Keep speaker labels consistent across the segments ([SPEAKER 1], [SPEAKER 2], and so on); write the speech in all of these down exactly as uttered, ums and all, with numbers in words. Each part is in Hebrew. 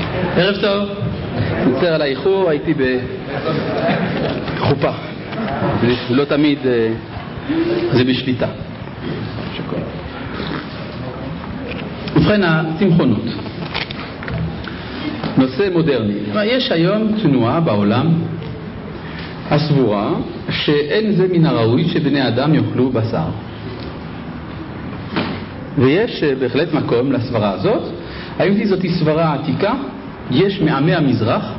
[SPEAKER 1] ערב טוב, מצטער על האיחור, הייתי בחופה, לא תמיד זה בשליטה. ובכן, הצמחונות, נושא מודרני. יש היום תנועה בעולם הסבורה שאין זה מן הראוי שבני אדם יאכלו בשר, ויש בהחלט מקום לסברה הזאת. האם זאת היא סברה עתיקה? יש מעמי המזרח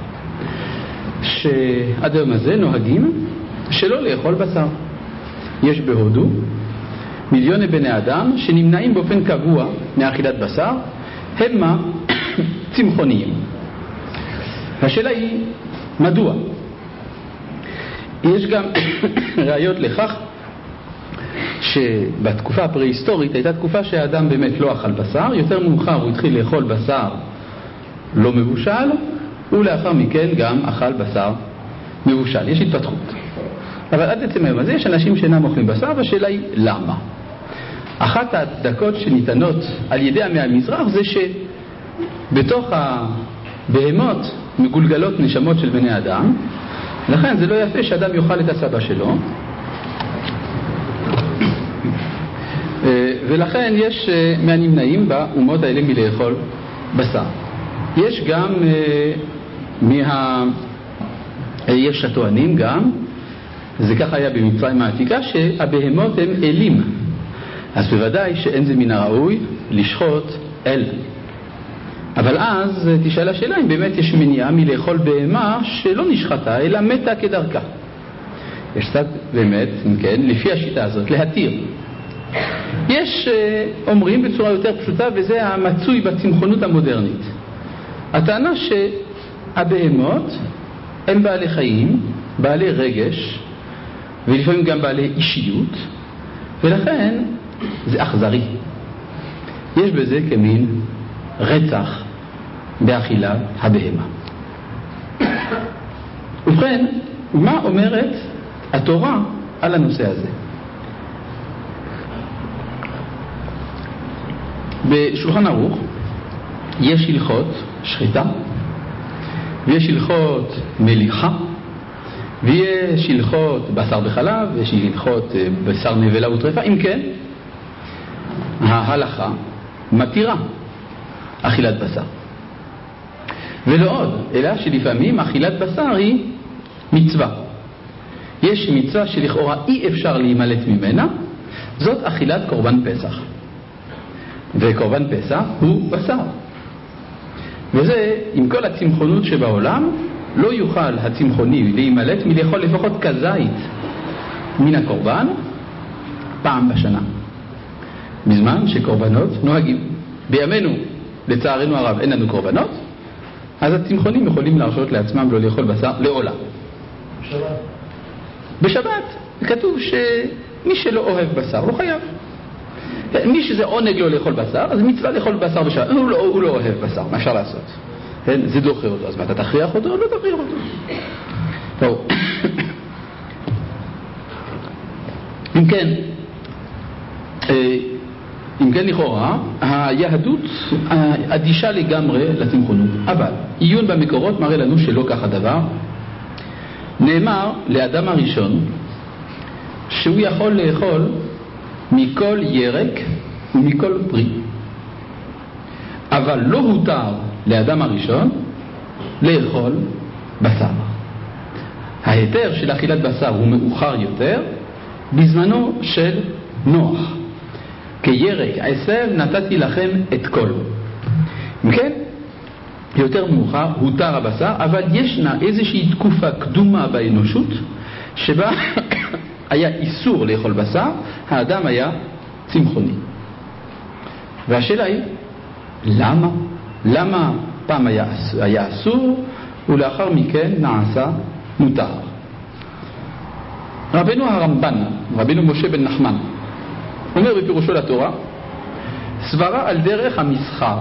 [SPEAKER 1] שעד היום הזה נוהגים שלא לאכול בשר. יש בהודו מיליוני בני אדם שנמנעים באופן קבוע מאכילת בשר, הם מה? צמחוניים. השאלה היא מדוע? יש גם ראיות לכך שבתקופה הפרה-היסטורית הייתה תקופה שהאדם באמת לא אכל בשר, יותר מאוחר הוא התחיל לאכול בשר לא מבושל, ולאחר מכן גם אכל בשר מבושל. יש התפתחות. אבל עד עצם היום הזה יש אנשים שאינם אוכלים בשר, והשאלה היא למה? אחת ההצדקות שניתנות על ידי עמי המזרח זה שבתוך הבהמות מגולגלות נשמות של בני אדם, לכן זה לא יפה שאדם יאכל את הסבא שלו, ולכן יש מהנמנעים באומות האלה מלאכול בשר. יש גם מה... יש הטוענים גם, זה ככה היה במצרים העתיקה, שהבהמות הם אלים, אז בוודאי שאין זה מן הראוי לשחוט אל. אבל אז תשאל השאלה אם באמת יש מניעה מלאכול בהמה שלא נשחטה אלא מתה כדרכה. יש קצת באמת, כן, לפי השיטה הזאת, להתיר. יש אומרים בצורה יותר פשוטה, וזה המצוי בצמחונות המודרנית, הטענה שהבהמות הם בעלי חיים, בעלי רגש, ולפעמים גם בעלי אישיות, ולכן זה אכזרי. יש בזה כמין רצח באכילת הבהמה. ובכן, מה אומרת התורה על הנושא הזה? בשולחן ערוך יש הלכות שחיטה, ויש הלכות מליחה, ויש הלכות בשר בחלב, ויש הלכות בשר נבלה וטרפה. אם כן, ההלכה מתירה אכילת בשר. ולא עוד, אלא שלפעמים אכילת בשר היא מצווה. יש מצווה שלכאורה אי אפשר להימלט ממנה, זאת אכילת קורבן פסח. וקורבן פסח הוא בשר. וזה, עם כל הצמחונות שבעולם, לא יוכל הצמחוני להימלט מלאכול לפחות כזית מן הקורבן פעם בשנה, בזמן שקורבנות נוהגים. בימינו, לצערנו הרב, אין לנו קורבנות, אז הצמחונים יכולים להרשות לעצמם לא לאכול בשר לעולם. בשבת. בשבת כתוב שמי שלא אוהב בשר לא חייב. מי שזה עונג לו לאכול בשר, אז מצווה לאכול בשר בשבת. הוא לא, הוא לא אוהב בשר, מה אפשר לעשות? כן? זה דוחה אותו, אז מה, אתה תכריח אותו או לא תכריח אותו? טוב. אם כן, אם כן לכאורה, היהדות אדישה לגמרי לצמחונות, אבל עיון במקורות מראה לנו שלא כך הדבר. נאמר לאדם הראשון שהוא יכול לאכול מכל ירק ומכל פרי, אבל לא הותר לאדם הראשון לאכול בשר. ההיתר של אכילת בשר הוא מאוחר יותר, בזמנו של נוח. כירק עשב נתתי לכם את כל. כן? יותר מאוחר הותר הבשר, אבל ישנה איזושהי תקופה קדומה באנושות שבה היה איסור לאכול בשר, האדם היה צמחוני. והשאלה היא, למה? למה פעם היה, היה אסור ולאחר מכן נעשה מותר? רבנו הרמב"ן, רבנו משה בן נחמן, אומר בפירושו לתורה, סברה על דרך המסחר.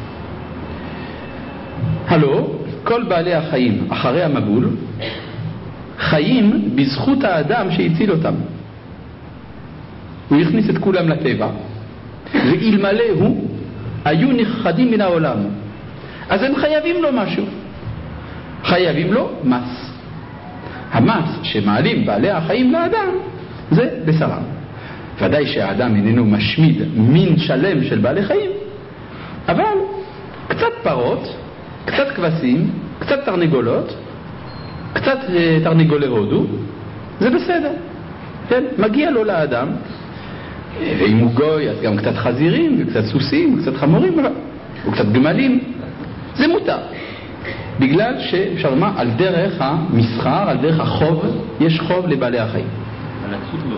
[SPEAKER 1] הלא, כל בעלי החיים אחרי המבול חיים בזכות האדם שהציל אותם. הוא הכניס את כולם לטבע, ואלמלא הוא היו נכחדים מן העולם. אז הם חייבים לו משהו. חייבים לו מס. המס שמעלים בעלי החיים לאדם זה בשרם. ודאי שהאדם איננו משמיד מין שלם של בעלי חיים, אבל קצת פרות, קצת כבשים, קצת תרנגולות, קצת תרנגולי הודו, זה בסדר. כן? מגיע לו לאדם, ואם הוא גוי אז גם קצת חזירים וקצת סוסים וקצת חמורים וקצת גמלים, זה מותר. בגלל שאפשר לומר על דרך המסחר, על דרך החוב, יש חוב לבעלי החיים.
[SPEAKER 2] אבל לצוד לא.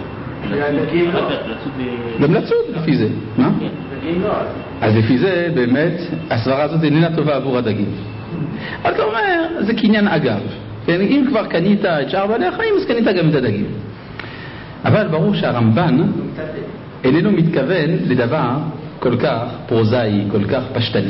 [SPEAKER 1] גם לצוד לפי זה. מה? אז לפי זה באמת הסברה הזאת איננה טובה עבור הדגים. אבל אתה אומר, זה קניין אגב. אם כבר קנית את שאר בעלי החיים, אז קנית גם את הדגים. אבל ברור שהרמב"ן איננו מתכוון לדבר כל כך פרוזאי, כל כך פשטני.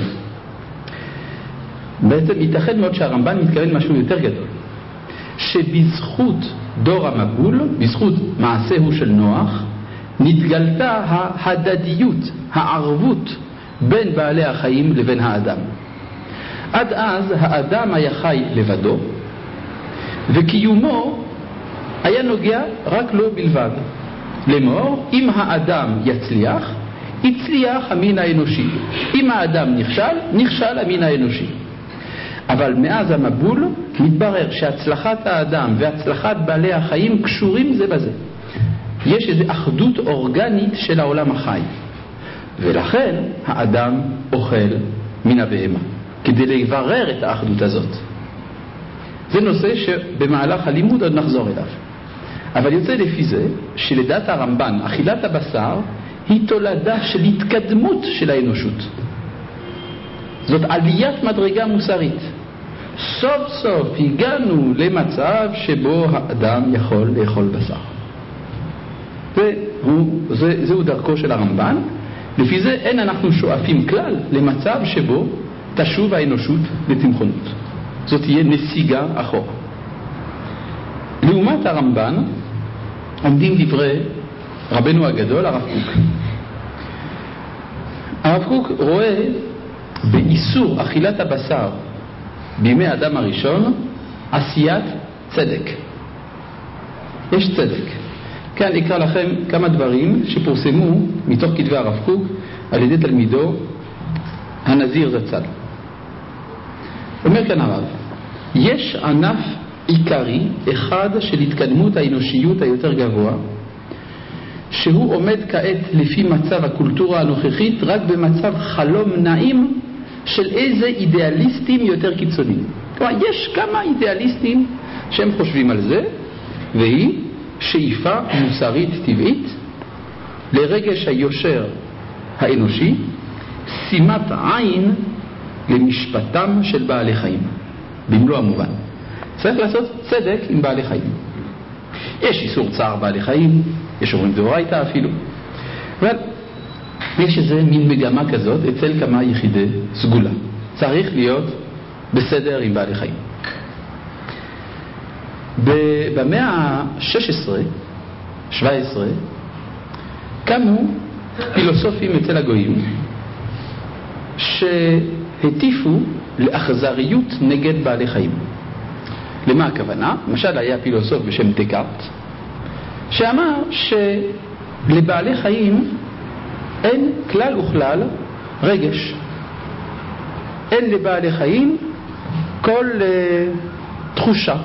[SPEAKER 1] בעצם ייתכן מאוד שהרמב"ן מתכוון משהו יותר גדול, שבזכות דור המבול, בזכות מעשהו של נוח, נתגלתה ההדדיות, הערבות בין בעלי החיים לבין האדם. עד אז האדם היה חי לבדו, וקיומו היה נוגע רק לו בלבד. לאמור, אם האדם יצליח, הצליח המין האנושי. אם האדם נכשל, נכשל המין האנושי. אבל מאז המבול מתברר שהצלחת האדם והצלחת בעלי החיים קשורים זה בזה. יש איזו אחדות אורגנית של העולם החי. ולכן האדם אוכל מן הבהמה, כדי לברר את האחדות הזאת. זה נושא שבמהלך הלימוד עוד נחזור אליו. אבל יוצא לפי זה שלדעת הרמב"ן, אכילת הבשר היא תולדה של התקדמות של האנושות. זאת עליית מדרגה מוסרית. סוף סוף הגענו למצב שבו האדם יכול לאכול בשר. והוא, זה, זהו דרכו של הרמב"ן. לפי זה אין אנחנו שואפים כלל למצב שבו תשוב האנושות לתמכונות. זאת תהיה נסיגה אחורה. לעומת הרמב"ן עומדים דברי רבנו הגדול הרב קוק. הרב קוק רואה באיסור אכילת הבשר בימי האדם הראשון עשיית צדק. יש צדק. כאן אקרא לכם כמה דברים שפורסמו מתוך כתבי הרב קוק על ידי תלמידו הנזיר זצ"ל. אומר כאן הרב, יש ענף עיקרי אחד של התקדמות האנושיות היותר גבוה, שהוא עומד כעת לפי מצב הקולטורה הנוכחית רק במצב חלום נעים של איזה אידיאליסטים יותר קיצוניים. כלומר, יש כמה אידיאליסטים שהם חושבים על זה, והיא שאיפה מוסרית טבעית לרגש היושר האנושי, שימת עין למשפטם של בעלי חיים במלוא המובן. צריך לעשות צדק עם בעלי חיים. יש איסור צער בעלי חיים, יש אומרים דאורייתא אפילו, אבל יש איזה מין מגמה כזאת אצל כמה יחידי סגולה. צריך להיות בסדר עם בעלי חיים. במאה ה-שש עשרה שבע עשרה קמו פילוסופים אצל הגויים שהטיפו לאכזריות נגד בעלי חיים. למה הכוונה? למשל היה פילוסוף בשם דקארט שאמר שלבעלי חיים אין כלל וכלל רגש. אין לבעלי חיים כל uh, תחושה.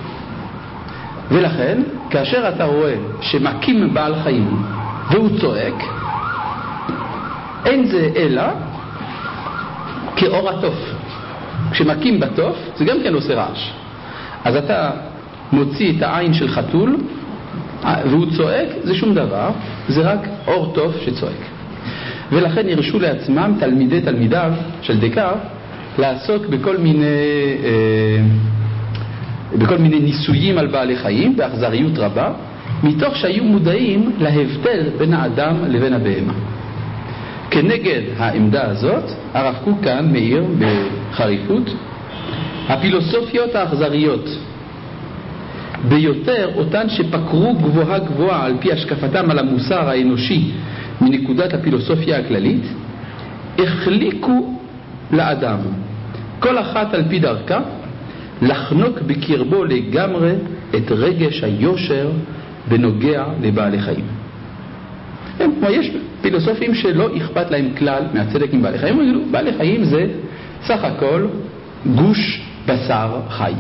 [SPEAKER 1] ולכן כאשר אתה רואה שמקים בעל חיים והוא צועק, אין זה אלא כאור התוף. כשמקים בתוף זה גם כן עושה רעש. אז אתה מוציא את העין של חתול והוא צועק, זה שום דבר, זה רק אור טוב שצועק. ולכן הרשו לעצמם תלמידי תלמידיו של דקארט לעסוק בכל מיני אה, בכל מיני ניסויים על בעלי חיים באכזריות רבה, מתוך שהיו מודעים להבדל בין האדם לבין הבהמה. כנגד העמדה הזאת הרב קוק כאן מאיר בחריפות, הפילוסופיות האכזריות ביותר, אותן שפקרו גבוהה גבוהה על פי השקפתם על המוסר האנושי מנקודת הפילוסופיה הכללית, החליקו לאדם כל אחת על פי דרכה, לחנוק בקרבו לגמרי את רגש היושר בנוגע לבעלי חיים. יש פילוסופים שלא אכפת להם כלל מהצדק עם בעלי חיים, בעלי חיים זה סך הכל גוש בשר חי.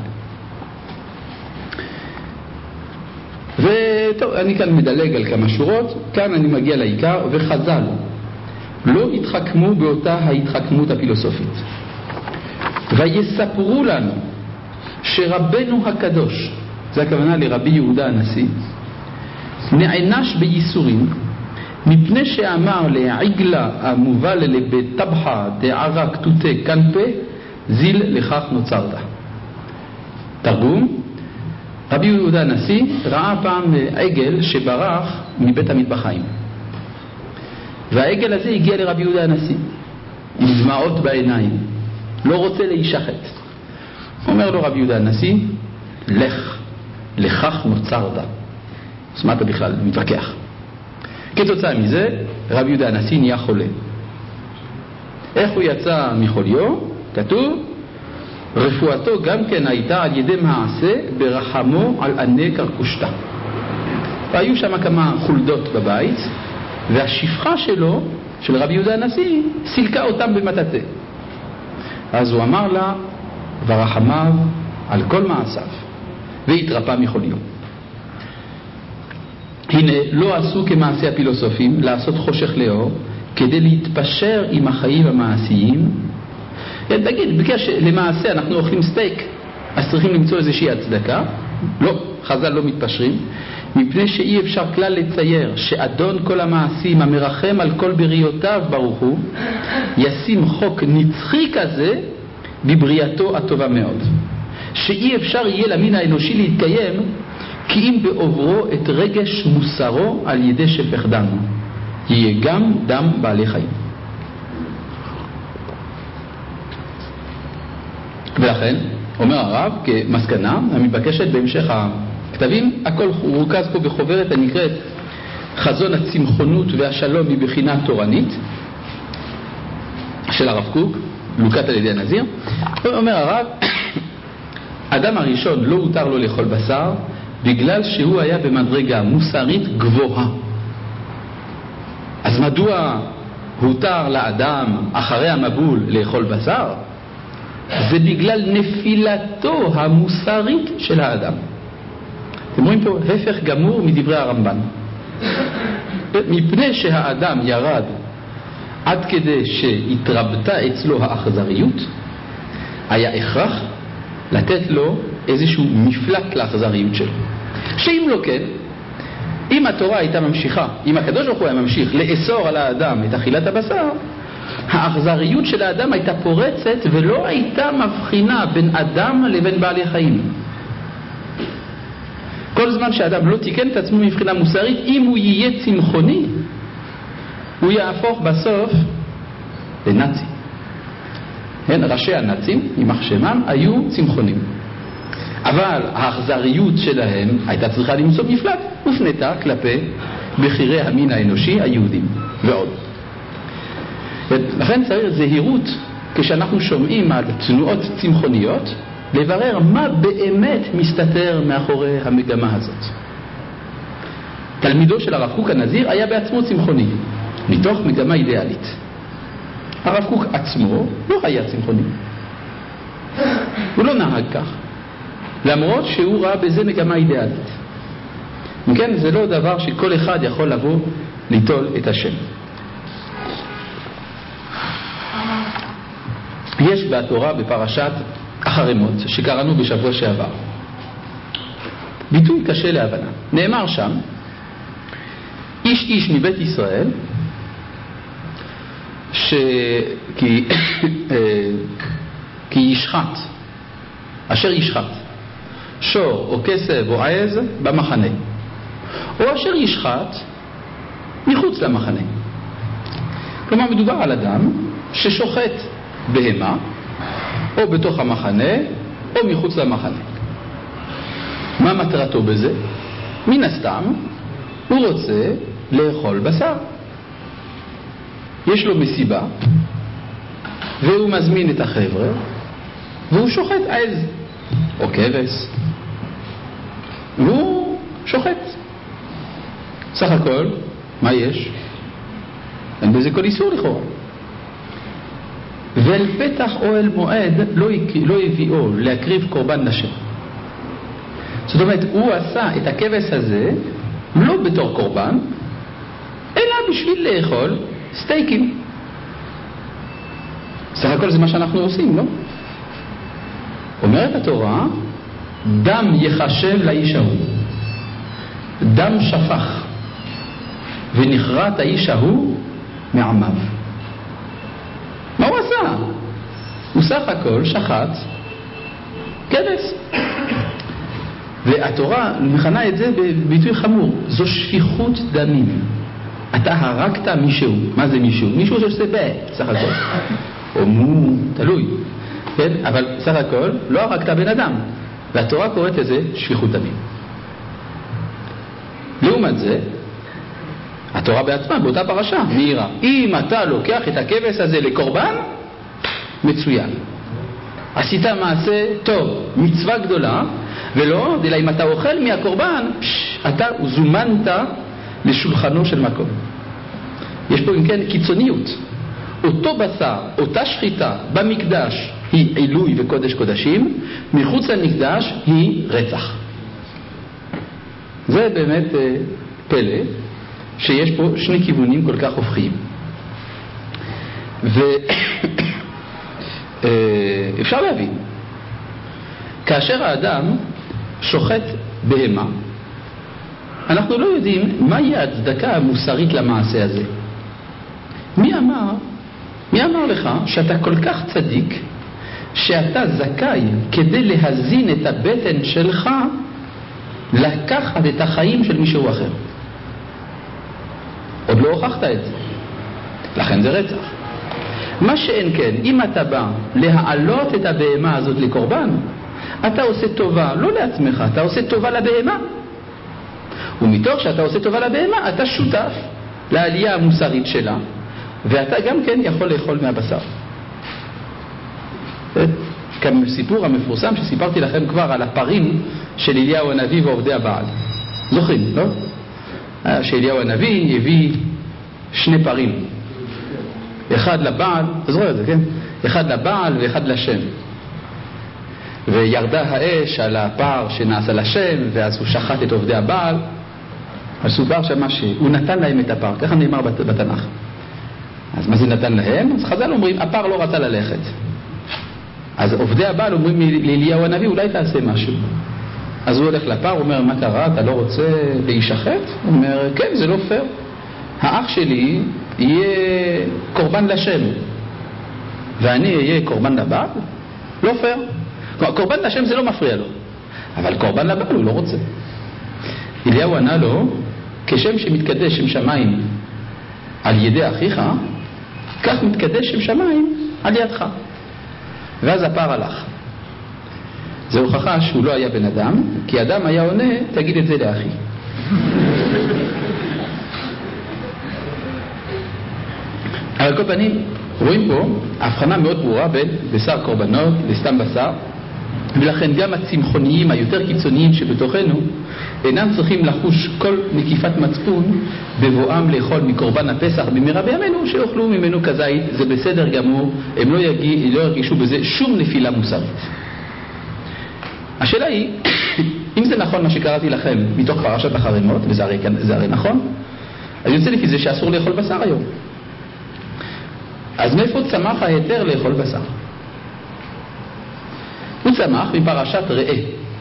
[SPEAKER 1] וטוב, אני כאן מדלג על כמה שורות, כאן אני מגיע לעיקר, וחז"ל לא התחכמו באותה ההתחכמות הפילוסופית. ויספרו לנו שרבנו הקדוש, זה הכוונה לרבי יהודה הנשיא, נענש בייסורים מפני שאמר לעגלה המובל לבטבחה דערה כתותי כנפה זיל לכך נוצרת. תרגום, רבי יהודה הנשיא ראה פעם עגל שברח מבית המטבחיים, והעגל הזה הגיע לרבי יהודה הנשיא עם דמעות בעיניים, לא רוצה להישחט. אומר לו רבי יהודה הנשיא, לך, לכך נוצרת. אז מה אתה בכלל מתווכח? כתוצאה מזה רבי יהודה הנשיא נהיה חולה. איך הוא יצא מחוליו? כתוב, רפואתו גם כן הייתה על ידי מעשה ברחמו על עני קרקושתה. והיו שם כמה חולדות בבית, והשפחה שלו, של רבי יהודה הנשיא, סילקה אותם במטאטא. אז הוא אמר לה, ורחמיו על כל מעשיו, והתרפא מחוליו. הנה, לא עשו כמעשי הפילוסופים לעשות חושך לאור, כדי להתפשר עם החיים המעשיים. תגיד, בקש למעשה אנחנו אוכלים סטייק, אז צריכים למצוא איזושהי הצדקה. לא, חז"ל לא מתפשרים, מפני שאי אפשר כלל לצייר שאדון כל המעשים המרחם על כל בריאותיו ברוך הוא, ישים חוק נצחי כזה בבריאתו הטובה מאוד, שאי אפשר יהיה למין האנושי להתקיים כי אם בעוברו את רגש מוסרו על ידי שפך דם, יהיה גם דם בעלי חיים. ולכן אומר הרב כמסקנה המתבקשת בהמשך הכתבים, הכל רוכז פה בחוברת הנקראת חזון הצמחונות והשלום מבחינה תורנית של הרב קוק, לוקט על ידי הנזיר. אומר הרב, אדם הראשון לא הותר לו לאכול בשר בגלל שהוא היה במדרגה מוסרית גבוהה. אז מדוע הותר לאדם אחרי המבול לאכול בשר? זה בגלל נפילתו המוסרית של האדם. אתם רואים פה הפך גמור מדברי הרמב"ן. מפני שהאדם ירד עד כדי שהתרבתה אצלו האכזריות, היה הכרח לתת לו איזשהו מפלט לאכזריות שלו. שאם לא כן, אם התורה הייתה ממשיכה, אם הקדוש ברוך הוא היה ממשיך לאסור על האדם את אכילת הבשר, האכזריות של האדם הייתה פורצת ולא הייתה מבחינה בין אדם לבין בעלי חיים. כל זמן שהאדם לא תיקן את עצמו מבחינה מוסרית, אם הוא יהיה צמחוני, הוא יהפוך בסוף לנאצי. כן, ראשי הנאצים, יימח שמם, היו צמחונים. אבל האכזריות שלהם הייתה צריכה למצוא מפלט, הופנתה כלפי בחירי המין האנושי, היהודים ועוד. לכן צריך זהירות כשאנחנו שומעים על תנועות צמחוניות, לברר מה באמת מסתתר מאחורי המגמה הזאת. תלמידו של הרב קוק הנזיר היה בעצמו צמחוני, מתוך מגמה אידיאלית. הרב קוק עצמו לא היה צמחוני. הוא לא נהג כך, למרות שהוא ראה בזה מגמה אידיאלית. וכן, זה לא דבר שכל אחד יכול לבוא ליטול את השם. יש בתורה בפרשת אחרי מות שקראנו בשבוע שעבר ביטוי קשה להבנה. נאמר שם, איש איש מבית ישראל שכי כי ישחט אשר ישחט שור או כסב או עז במחנה, או אשר ישחט מחוץ למחנה. כלומר מדובר על אדם ששוחט בהמה או בתוך המחנה או מחוץ למחנה. מה מטרתו בזה? מן הסתם הוא רוצה לאכול בשר. יש לו מסיבה והוא מזמין את החבר'ה והוא שוחט עז או כבש, והוא שוחט. סך הכל, מה יש? אין בזה כל איסור לכאורה. ואל פתח אוהל מועד לא, לא הביאו להקריב קורבן לשם. זאת אומרת, הוא עשה את הכבש הזה לא בתור קורבן, אלא בשביל לאכול סטייקים. סך הכל זה מה שאנחנו עושים, לא? אומרת התורה, דם יחשב לאיש ההוא. דם שפך ונכרת האיש ההוא מעמיו. מה הוא עשה? הוא סך הכל שחט כבש. והתורה מכנה את זה בביטוי חמור, זו שפיכות דמים. אתה הרגת מישהו. מה זה מישהו? מישהו שעושה בה, סך הכל. או מו, תלוי. כן? אבל סך הכל לא הרגת בן אדם. והתורה קוראת לזה שפיכות דמים. לעומת זה, התורה בעצמה באותה פרשה מהירה, אם אתה לוקח את הכבש הזה לקורבן, מצוין, עשית מעשה טוב, מצווה גדולה, ולא, אלא אם אתה אוכל מהקורבן, פש, אתה זומנת לשולחנו של מקום. יש פה אם כן קיצוניות. אותו בשר, אותה שחיטה במקדש היא עילוי וקודש קודשים, מחוץ למקדש היא רצח. זה באמת פלא שיש פה שני כיוונים כל כך הופכים. ואפשר להבין, כאשר האדם שוחט בהמה, אנחנו לא יודעים מהי ההצדקה המוסרית למעשה הזה. מי אמר, מי אמר לך שאתה כל כך צדיק שאתה זכאי כדי להזין את הבטן שלך לקחת את החיים של מישהו אחר? עוד לא הוכחת את זה, לכן זה רצח. מה שאין כן, אם אתה בא להעלות את הבהמה הזאת לקורבן, אתה עושה טובה לא לעצמך, אתה עושה טובה לבהמה. ומתוך שאתה עושה טובה לבהמה, אתה שותף לעלייה המוסרית שלה, ואתה גם כן יכול לאכול מהבשר. כמו סיפור המפורסם שסיפרתי לכם כבר על הפרים של אליהו הנביא ועובדי הבעל. זוכרים, לא? שאליהו הנביא הביא שני פרים. אחד לבעל, אתה זוכר את זה, כן? אחד לבעל ואחד לשם. וירדה האש על הפר שנעשה לשם, ואז הוא שחט את עובדי הבעל. אז סופר שמה שהוא נתן להם את הפר, ככה נאמר בתנ"ך. אז מה זה נתן להם? אז חז"ל אומרים, הפר לא רצה ללכת. אז עובדי הבעל אומרים לאליהו הנביא, אולי תעשה משהו. אז הוא הולך לפר, הוא אומר, מה קרה? אתה לא רוצה להישחט? הוא אומר, כן, זה לא פייר. האח שלי יהיה קורבן לשם, ואני אהיה קורבן לבעל? לא פייר. קורבן לשם זה לא מפריע לו, אבל קורבן לבעל הוא לא רוצה. אליהו ענה לו, כשם שמתקדש שם שמיים על ידי אחיך, כך מתקדש שם שמיים על ידך. ואז הפר הלך. זה הוכחה שהוא לא היה בן אדם, כי אדם היה עונה, תגיד את זה לאחי. על כל פנים, רואים פה הבחנה מאוד ברורה בין בשר קורבנות לסתם בשר, ולכן גם הצמחוניים היותר קיצוניים שבתוכנו אינם צריכים לחוש כל נקיפת מצפון בבואם לאכול מקורבן הפסח במהרה בימינו, שאוכלו ממנו כזית, זה בסדר גמור, הם לא, יגיע, לא ירגישו בזה שום נפילה מוסרית. השאלה היא, אם זה נכון מה שקראתי לכם מתוך פרשת החרמות, וזה הרי, זה הרי נכון, אז יוצא לפי זה שאסור לאכול בשר היום. אז מאיפה צמח ההיתר לאכול בשר? הוא צמח מפרשת ראה.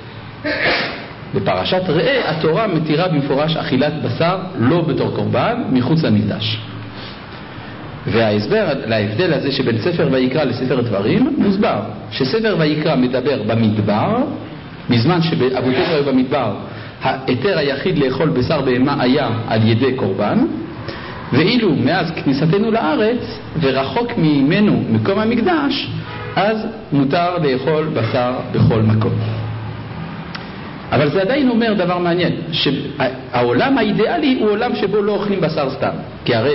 [SPEAKER 1] בפרשת ראה התורה מתירה במפורש אכילת בשר לא בתור קורבן מחוץ למקדש. וההסבר להבדל הזה שבין ספר ויקרא לספר דברים מוסבר שספר ויקרא מדבר במדבר, בזמן שאבותינו היו במדבר ההיתר היחיד לאכול בשר בהמה היה על ידי קורבן, ואילו מאז כניסתנו לארץ ורחוק ממנו מקום המקדש, אז מותר לאכול בשר בכל מקום. אבל זה עדיין אומר דבר מעניין, שהעולם האידיאלי הוא עולם שבו לא אוכלים בשר סתם, כי הרי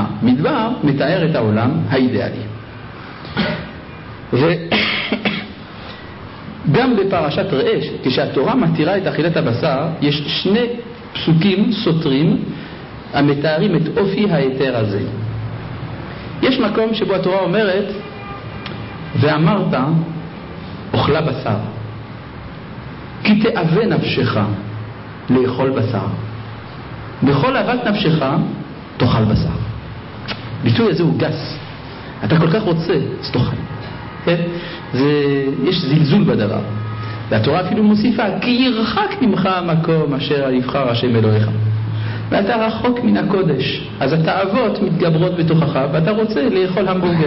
[SPEAKER 1] המדבר מתאר את העולם האידיאלי. גם בפרשת ראה, כשהתורה מתירה את אכילת הבשר, יש שני פסוקים סותרים המתארים את אופי ההיתר הזה. יש מקום שבו התורה אומרת, ואמרת אוכלה בשר, כי תאווה נפשך לאכול בשר, בכל אהבת נפשך תאכל בשר. ביטוי הזה הוא גס, אתה כל כך רוצה, אז תאכל. כן? זה, יש זלזול בדבר. והתורה אפילו מוסיפה, כי ירחק ממך המקום אשר יבחר השם אלוהיך, ואתה רחוק מן הקודש, אז התאוות מתגברות בתוכך ואתה רוצה לאכול המבורגר.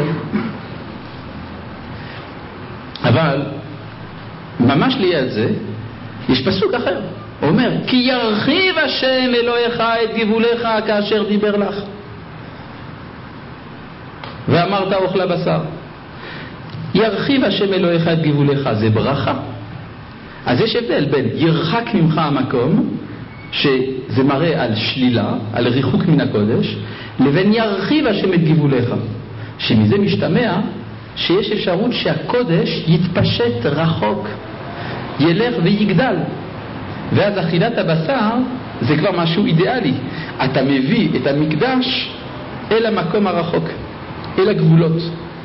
[SPEAKER 1] אבל ממש ליד זה יש פסוק אחר, הוא אומר, כי ירחיב השם אלוהיך את גבוליך כאשר דיבר לך, ואמרת אוכלה בשר. ירחיב השם אלוהיך את גבוליך, זה ברכה. אז יש הבדל בין ירחק ממך המקום, שזה מראה על שלילה, על ריחוק מן הקודש, לבין ירחיב השם את גבוליך, שמזה משתמע שיש אפשרות שהקודש יתפשט רחוק, ילך ויגדל, ואז אכילת הבשר זה כבר משהו אידיאלי. אתה מביא את המקדש אל המקום הרחוק, אל הגבולות.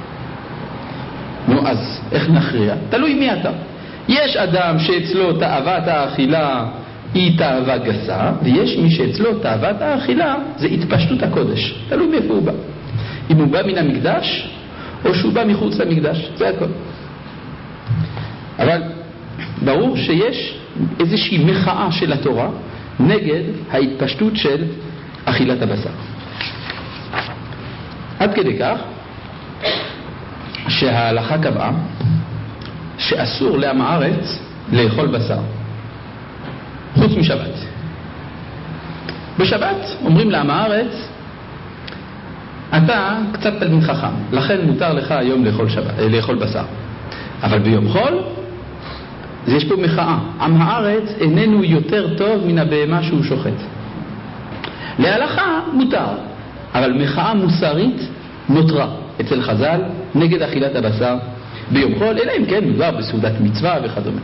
[SPEAKER 1] נו, אז איך נכריע? תלוי מי אתה. יש אדם שאצלו תאוות האכילה היא תאווה גסה, ויש מי שאצלו תאוות האכילה זה התפשטות הקודש. תלוי מאיפה הוא בא, אם הוא בא מן המקדש או שהוא בא מחוץ למקדש, זה הכל. אבל ברור שיש איזושהי מחאה של התורה נגד ההתפשטות של אכילת הבשר, עד כדי כך שההלכה קבעה שאסור לעם הארץ לאכול בשר חוץ משבת. בשבת אומרים לעם הארץ, אתה קצת תלמיד חכם, לכן מותר לך היום לאכול, שבת, לאכול בשר, אבל ביום חול אז יש פה מחאה, עם הארץ איננו יותר טוב מן הבהמה שהוא שוחט. להלכה מותר, אבל מחאה מוסרית נותרה אצל חז"ל נגד אכילת הבשר ביום חול, אלא אם כן מדובר בסעודת מצווה וכדומה.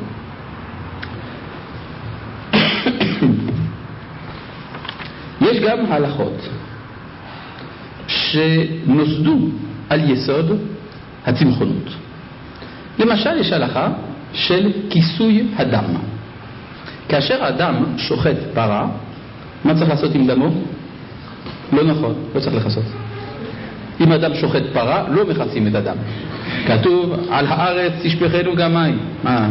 [SPEAKER 1] יש גם הלכות שנוסדו על יסוד הצמחונות. למשל יש הלכה של כיסוי הדם. כאשר האדם שוחט פרה, מה צריך לעשות עם דמו? לא נכון, לא צריך לחסות. אם האדם שוחט פרה, לא מכסים את הדם. כתוב על הארץ תשפכנו גם מים. מה?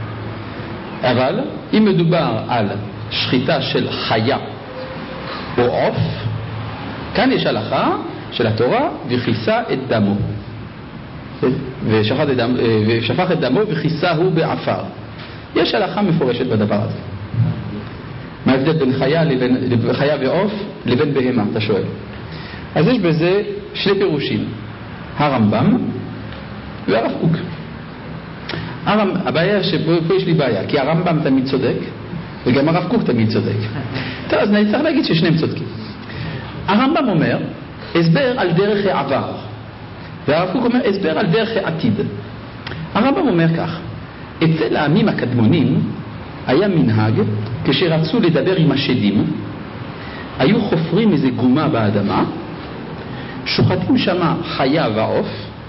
[SPEAKER 1] אבל אם מדובר על שחיטה של חיה או עוף, כאן יש הלכה של התורה, וכיסה את דמו, ושפך את דמו, ושפך את דמו וכיסהו בעפר. יש הלכה מפורשת בדבר הזה. מה ההבדל בין חיה לבין חיה ועוף לבין בהמה, אתה שואל? אז יש בזה שני פירושים, הרמב"ם והרב קוק. הרמב... הבעיה שפה יש לי בעיה, כי הרמב"ם תמיד צודק וגם הרב קוק תמיד צודק. טוב, אז אני צריך להגיד ששניהם צודקים. הרמב"ם אומר הסבר על דרך העבר, והרב קוק אומר הסבר על דרך העתיד. הרמב"ם אומר כך, אצל העמים הקדמונים היה מנהג, כשרצו לדבר עם השדים, היו חופרים איזה גומה באדמה, שוחטים שמה חיה ועוף,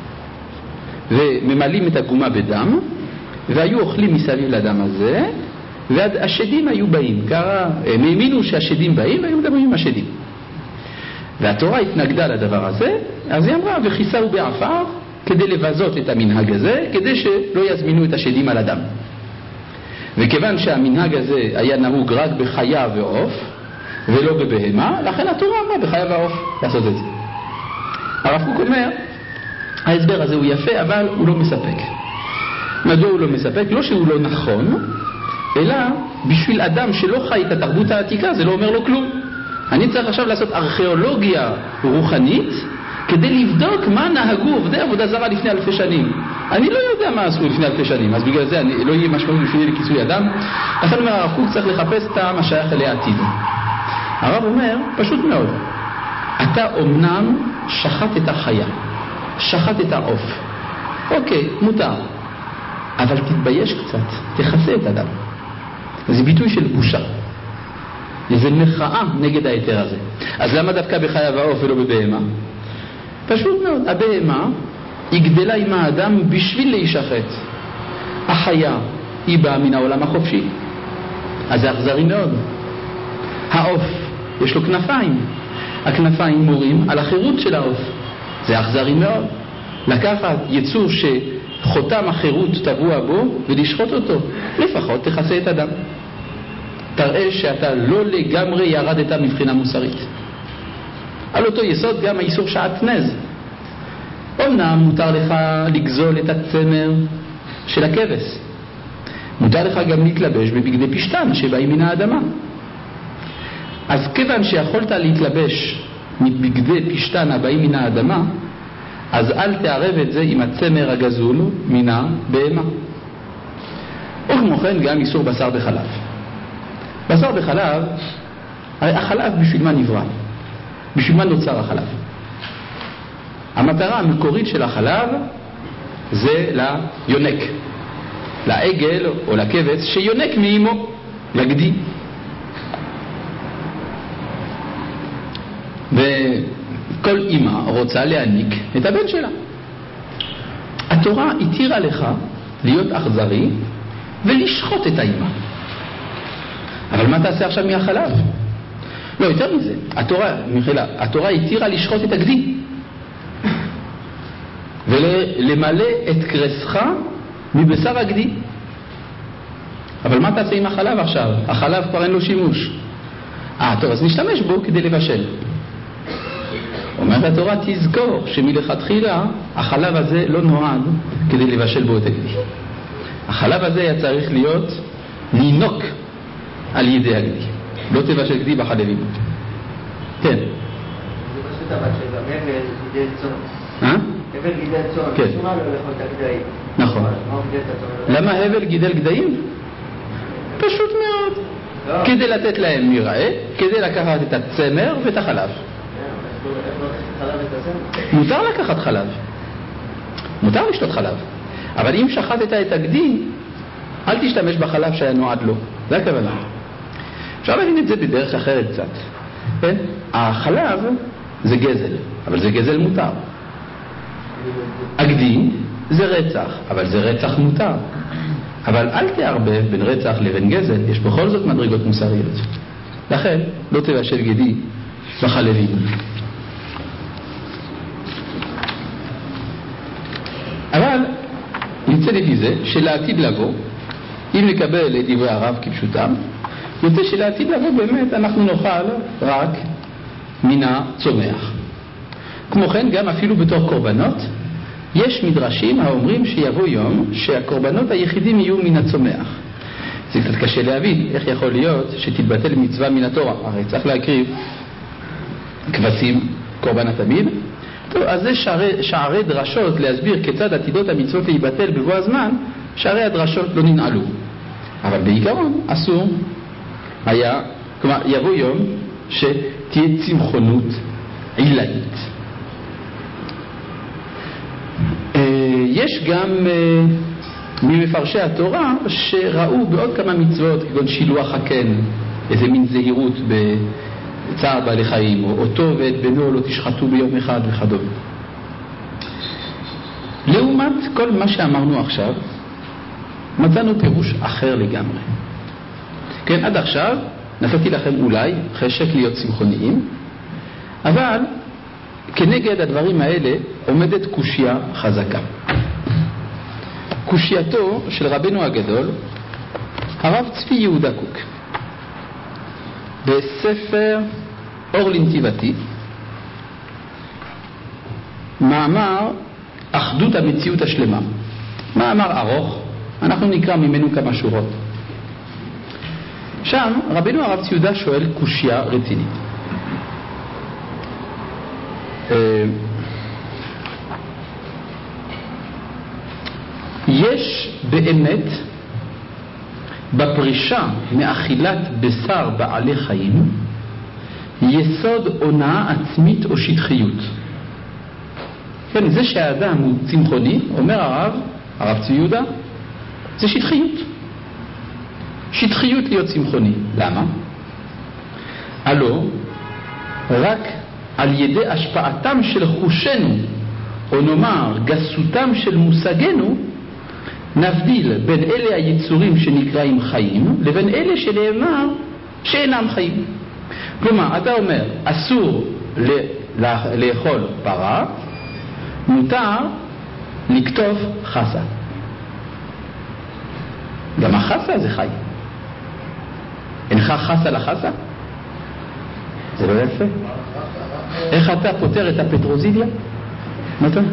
[SPEAKER 1] וממלאים את הגומה בדם, והיו אוכלים מסביב לדם הזה, והשדים היו באים. קרה, הם האמינו שהשדים באים, והיו מדברים עם השדים. והתורה התנגדה לדבר הזה, אז היא אמרה, וכיסהו בעפר, כדי לבזות את המנהג הזה, כדי שלא יזמינו את השדים על הדם. וכיוון שהמנהג הזה היה נהוג רק בחיה ועוף, ולא בבהמה, לכן התורה אמרה בחיה ועוף לעשות את זה. הרב קוק אומר, ההסבר הזה הוא יפה, אבל הוא לא מספק. מדוע הוא לא מספק? לא שהוא לא נכון, אלא בשביל אדם שלא חי את התרבות העתיקה, זה לא אומר לו כלום. אני צריך עכשיו לעשות ארכיאולוגיה רוחנית, כדי לבדוק מה נהגו עובדי עבודה זרה לפני אלפי שנים. אני לא יודע מה עשו לפני אלפי שנים, אז בגלל זה אני, לא יהיה משמעות לפני לכיסוי אדם. לכן אומר הרב קוק, צריך לחפש טעם השייך אלי העתיד. הרב אומר, פשוט מאוד, אתה אומנם שחט את החיה, שחט את העוף, אוקיי, מותר, אבל תתבייש קצת, תכסה את הדם. זה ביטוי של בושה. זה מחאה נגד היתר הזה. אז למה דווקא בחיה ועוף ולא בבהמה? פשוט מאוד, הבהמה היא גדלה עם האדם בשביל להישחט. החיה היא באה מן העולם החופשי, אז זה אכזרי מאוד. העוף יש לו כנפיים, הכנפיים מורים על החירות של העוף, זה אכזרי מאוד. לקחת יצור שחותם החירות טבוע בו ולשחוט אותו, לפחות תכסה את הדם, תראה שאתה לא לגמרי ירדת מבחינה מוסרית. על אותו יסוד גם האיסור שעטנז. אומנם מותר לך לגזול את הצמר של הכבש, מותר לך גם להתלבש בבגדי פשטן שבאים מן האדמה. אז כיוון שיכולת להתלבש מבגדי פשטן הבאים מן האדמה, אז אל תערב את זה עם הצמר הגזול מן הבהמה. וכמו כן גם איסור בשר בחלב. בשר בחלב, הרי החלב בשביל מה נברא? בשביל מה נוצר החלב? המטרה המקורית של החלב זה ליונק, לעגל או לכבש שיונק מאמו, לגדי. וכל אמא רוצה להעניק את הבן שלה. התורה התירה לך להיות אכזרי ולשחוט את האמא. אבל מה תעשה עכשיו מהחלב? לא, יותר מזה, התורה, מחילה, התורה התירה לשחוט את הגדי ולמלא את קרסך מבשר הגדי. אבל מה תעשה עם החלב עכשיו? החלב כבר אין לו שימוש. אה, טוב, אז נשתמש בו כדי לבשל. אומרת התורה, תזכור שמלכתחילה החלב הזה לא נועד כדי לבשל בו את הגדי. החלב הזה היה צריך להיות נינוק על ידי הגדי. לא תבשל גדי בחלבים. כן.
[SPEAKER 2] זה פשוט אבל שגם הבל גידל צאן.
[SPEAKER 1] אה?
[SPEAKER 2] הבל גידל צאן.
[SPEAKER 1] כן.
[SPEAKER 2] שום מה לא לאכול את הגדיים.
[SPEAKER 1] נכון. למה הבל גידל גדיים? פשוט מאוד. כדי לתת להם מרעה, כדי לקחת את הצמר ואת החלב. מותר לקחת חלב, מותר לשתות חלב, אבל אם שחטת את הגדי, אל תשתמש בחלב שהיה נועד לו. זה הכוונה. אפשר להבין את זה בדרך אחרת קצת. כן? החלב זה גזל, אבל זה גזל מותר. הגדי זה רצח, אבל זה רצח מותר. אבל אל תערבב בין רצח לבין גזל, יש בכל זאת מדרגות מוסריות. לכן לא תבשל גדי בחלבים. אבל יוצא לפי זה שלעתיד לבוא, אם נקבל את דברי הרב כפשוטם, יוצא שלעתיד לבוא באמת אנחנו נאכל רק מן הצומח. כמו כן גם אפילו בתור קורבנות, יש מדרשים האומרים שיבוא יום שהקורבנות היחידים יהיו מן הצומח. זה קצת קשה להבין איך יכול להיות שתתבטל מצווה מן התורה. הרי צריך להקריב כבשים קורבן התמיד. טוב, אז זה שערי, שערי דרשות להסביר כיצד עתידות המצוות להיבטל בבוא הזמן, שערי הדרשות לא ננעלו. אבל בעיקרון אסור היה, כלומר יבוא יום שתהיה צמחונות עילאית. יש גם ממפרשי התורה שראו בעוד כמה מצוות, כגון שילוח הקן, איזה מין זהירות בצער בעלי חיים, או אותו ואת בנו לא תשחטו ביום אחד וכדומה. לעומת כל מה שאמרנו עכשיו, מצאנו פירוש אחר לגמרי. כן, עד עכשיו נתתי לכם אולי חשק להיות צמחוניים, אבל כנגד הדברים האלה עומדת קושיה חזקה. קושייתו של רבנו הגדול, הרב צבי יהודה קוק, בספר אור לנתיבתי, מאמר אחדות המציאות השלמה. מאמר ארוך, אנחנו נקרא ממנו כמה שורות. שם רבנו הרב צבי יהודה שואל קושיה רצינית. יש באמת בפרישה מאכילת בשר בעלי חיים יסוד עונה עצמית או שטחיות. כן, זה שהאדם הוא צמחוני, אומר הרב, הרב צבי יהודה, זה שטחיות. שטחיות להיות צמחוני. למה? הלא, רק על ידי השפעתם של חושנו, או נאמר גסותם של מושגנו, נבדיל בין אלה היצורים שנקראים חיים, לבין אלה שנאמר שאינם חיים. כלומר, אתה אומר, אסור לאכול פרה, מותר לקטוף חסה. גם החסה זה חי. אינך חסה לחסה? זה לא יפה. איך אתה פותר את הפטרוזיליה? מה אתה?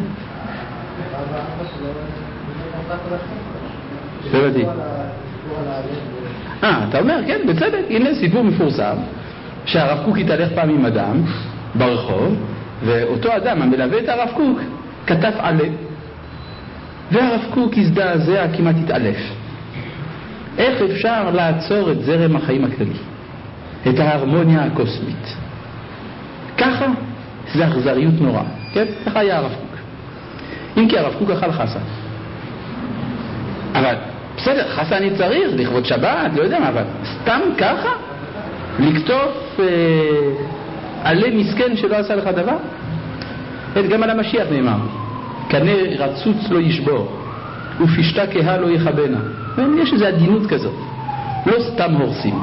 [SPEAKER 1] לא יודעי. אה, אתה אומר, כן, בצדק. הנה סיפור מפורסם, שהרב קוק התהלך פעם עם אדם ברחוב, ואותו אדם המלווה את הרב קוק כתב עלה, והרב קוק הזדעזע, כמעט התעלף. איך אפשר לעצור את זרם החיים הכללי, את ההרמוניה הקוסמית? ככה זה אכזריות נורא, כן? ככה היה הרב קוק. אם כי הרב קוק אכל חסה, אבל בסדר, חסה אני צריך לכבוד שבת, לא יודע מה, אבל סתם ככה לכתוב אה, עלה מסכן שלא עשה לך דבר? גם על המשיח נאמר, קנה רצוץ לא ישבור ופשטה כהה לא יחבנה. יש איזו עדינות כזאת, לא סתם הורסים.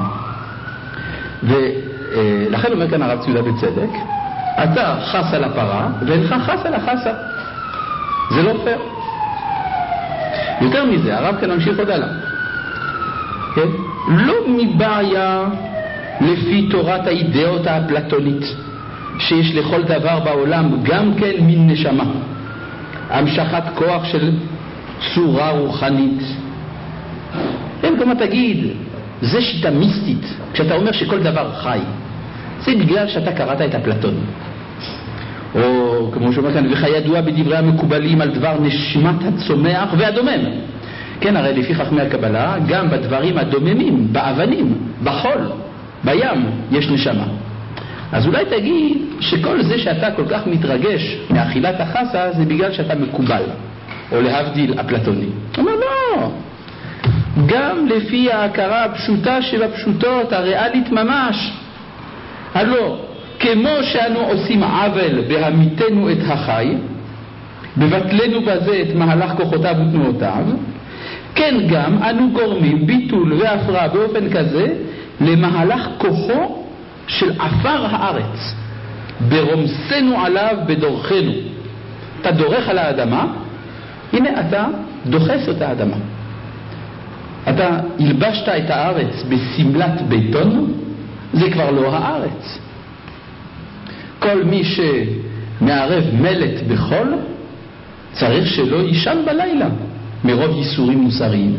[SPEAKER 1] ולכן אומר כאן הרב ציודה בצדק, אתה חס על הפרה ואינך חס על החסה. זה לא פייר. יותר מזה, הרב כאן ממשיך עוד הלאה, כן? לא מבעיה לפי תורת האידאות האפלטונית שיש לכל דבר בעולם גם כן מין נשמה, המשכת כוח של צורה רוחנית. כן, כמו תגיד, זה שיטה מיסטית כשאתה אומר שכל דבר חי, זה בגלל שאתה קראת את אפלטון, או כמו שאומר כאן, וכידוע בדברי המקובלים על דבר נשימת הצומח והדומם. כן, הרי לפי חכמי הקבלה גם בדברים הדוממים, באבנים, בחול, בים, יש נשמה. אז אולי תגיד שכל זה שאתה כל כך מתרגש מאכילת החסה זה בגלל שאתה מקובל, או להבדיל אפלטוני. הוא אומר לא, גם לפי ההכרה הפשוטה שבפשוטות, הריאלית ממש. הלא, כמו שאנו עושים עוול בהמיתנו את החי, בבטלנו בזה את מהלך כוחותיו ותנועותיו, כן גם אנו גורמים ביטול והפרעה באופן כזה למהלך כוחו של עפר הארץ, ברומסנו עליו בדורכנו. אתה דורך על האדמה, הנה אתה דוחס את האדמה. אתה הלבשת את הארץ בסמלת בטון, זה כבר לא הארץ. כל מי שמערב מלט בחול צריך שלא יישן בלילה מרוב ייסורים מוסריים.